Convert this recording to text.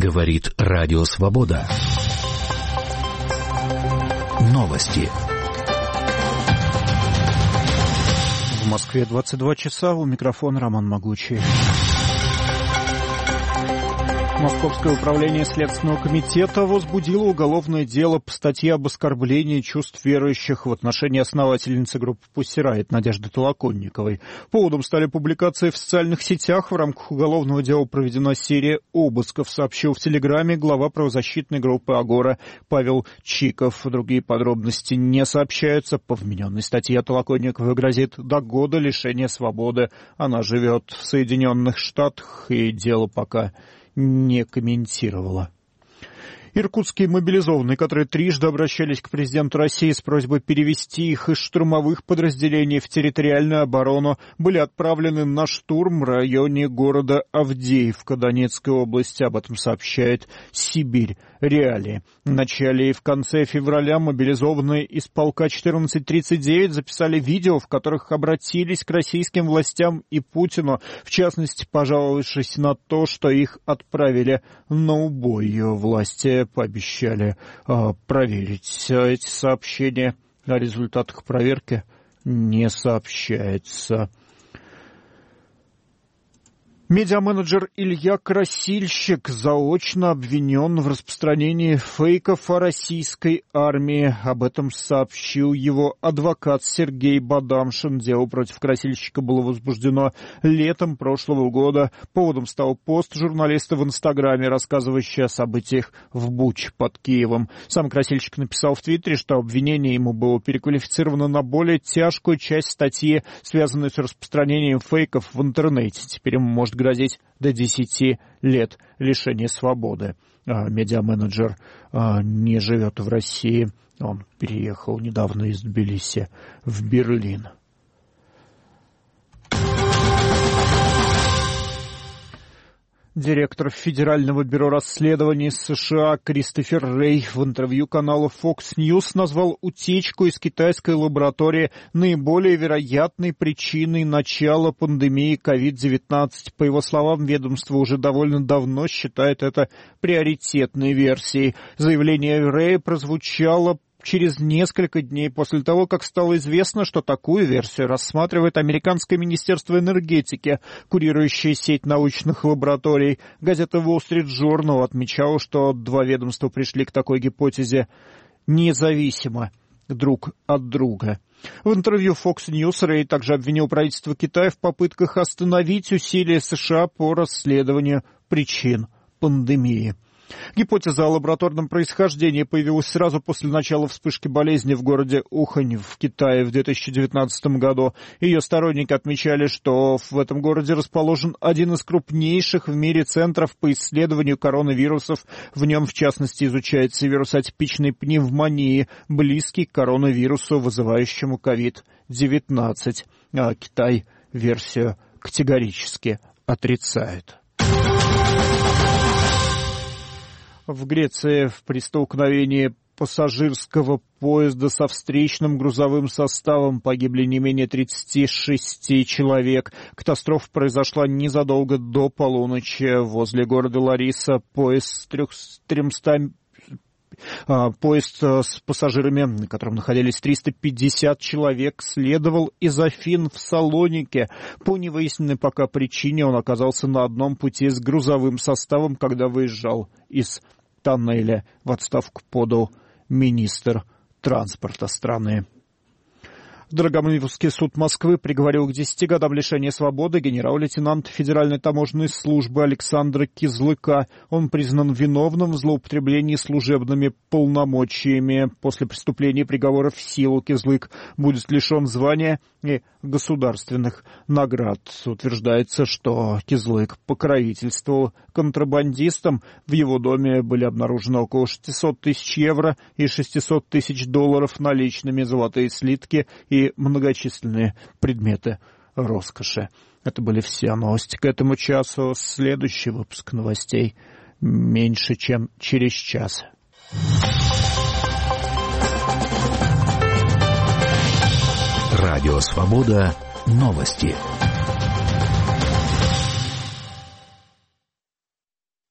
Говорит Радио Свобода. Новости. В Москве 22 часа. У микрофона Роман Могучий. Московское управление Следственного комитета возбудило уголовное дело по статье об оскорблении чувств верующих в отношении основательницы группы Pussy Riot Надежды Толоконниковой. Поводом стали публикации в социальных сетях. В рамках уголовного дела проведена серия обысков, сообщил в Телеграме глава правозащитной группы «Агора» Павел Чиков. Другие подробности не сообщаются. По вмененной статье Толоконниковой грозит до года лишения свободы. Она живет в Соединенных Штатах, и дело пока не комментировала. Иркутские мобилизованные, которые трижды обращались к президенту России с просьбой перевести их из штурмовых подразделений в территориальную оборону, были отправлены на штурм в районе города Авдеевка Донецкой области. Об этом сообщает Сибирь Реалии. В начале и в конце февраля мобилизованные из полка 1439 записали видео, в которых обратились к российским властям и Путину, в частности, пожаловавшись на то, что их отправили на убой. Власти пообещали проверить эти сообщения. О результатах проверки не сообщается. Медиаменеджер Илья Красильщик заочно обвинен в распространении фейков о российской армии. Об этом сообщил его адвокат Сергей Бадамшин. Дело против Красильщика было возбуждено летом прошлого года. Поводом стал пост журналиста в Инстаграме, рассказывающий о событиях в Буче под Киевом. Сам Красильщик написал в Твиттере, что обвинение ему было переквалифицировано на более тяжкую часть статьи, связанную с распространением фейков в интернете. Теперь ему может грозить до 10 лет лишения свободы. Медиаменеджер не живет в России. Он переехал недавно из Тбилиси в Берлин. Директор Федерального бюро расследований США Кристофер Рэй в интервью каналу Fox News назвал утечку из китайской лаборатории наиболее вероятной причиной начала пандемии COVID-19. По его словам, ведомство уже довольно давно считает это приоритетной версией. Заявление Рэя прозвучало через несколько дней после того, как стало известно, что такую версию рассматривает Американское министерство энергетики, курирующее сеть научных лабораторий. Газета Wall Street Journal отмечала, что два ведомства пришли к такой гипотезе независимо друг от друга. В интервью Fox News Рэй также обвинил правительство Китая в попытках остановить усилия США по расследованию причин пандемии. Гипотеза о лабораторном происхождении появилась сразу после начала вспышки болезни в городе Ухань в Китае в 2019 году. Ее сторонники отмечали, что в этом городе расположен один из крупнейших в мире центров по исследованию коронавирусов. В нем, в частности, изучается вирус атипичной пневмонии, близкий к коронавирусу, вызывающему COVID-19. А Китай версию категорически отрицает. В Греции при столкновении пассажирского поезда со встречным грузовым составом погибли не менее 36 человек. Катастрофа произошла незадолго до полуночи возле города Лариса. Поезд с пассажирами, на котором находились 350 человек, следовал из Афин в Салоники. По невыясненной пока причине он оказался на одном пути с грузовым составом, когда выезжал из тоннеля. В отставку подал министр транспорта страны. Драгомиловский суд Москвы приговорил к 10 годам лишения свободы генерал-лейтенанта Федеральной таможенной службы Александра Кизлыка. Он признан виновным в злоупотреблении служебными полномочиями. После преступления приговора в силу Кизлык будет лишен звания и государственных наград. Утверждается, что Кизлык покровительствовал контрабандистам. В его доме были обнаружены около 600 тысяч евро и 600 тысяч долларов наличными, золотые слитки и многочисленные предметы роскоши. Это были все новости к этому часу. Следующий выпуск новостей меньше, чем через час. Радио «Свобода». Новости.